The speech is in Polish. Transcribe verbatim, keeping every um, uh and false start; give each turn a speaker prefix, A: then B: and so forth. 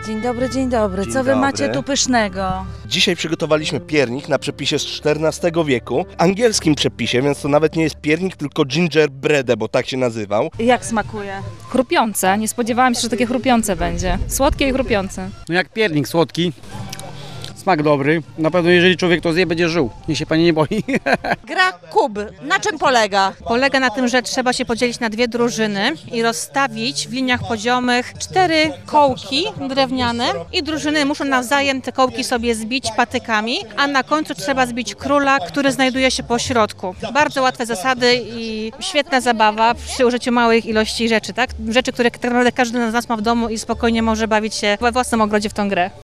A: Dzień dobry, dzień dobry.
B: Dzień
A: Co wy
B: dobry.
A: macie tu pysznego?
B: Dzisiaj przygotowaliśmy piernik na przepisie z czternastego wieku, angielskim przepisie, więc to nawet nie jest piernik, tylko gingerbread, bo tak się nazywał.
A: Jak smakuje?
C: Chrupiące. Nie spodziewałam się, że takie chrupiące będzie. Słodkie i chrupiące.
D: No jak piernik słodki, smak dobry. Na pewno jeżeli człowiek to zje, będzie żył. Niech się pani nie boi.
E: Gra kub. Na czym polega?
F: Polega na tym, że trzeba się podzielić na dwie drużyny i rozstawić w liniach poziomych cztery kołki drewniane i drużyny muszą nawzajem te kołki sobie zbić patykami, a na końcu trzeba zbić króla, który znajduje się po środku. Bardzo łatwe zasady i świetna zabawa przy użyciu małych ilości rzeczy, tak? Rzeczy, które tak naprawdę każdy z nas ma w domu i spokojnie może bawić się we własnym ogrodzie w tą grę.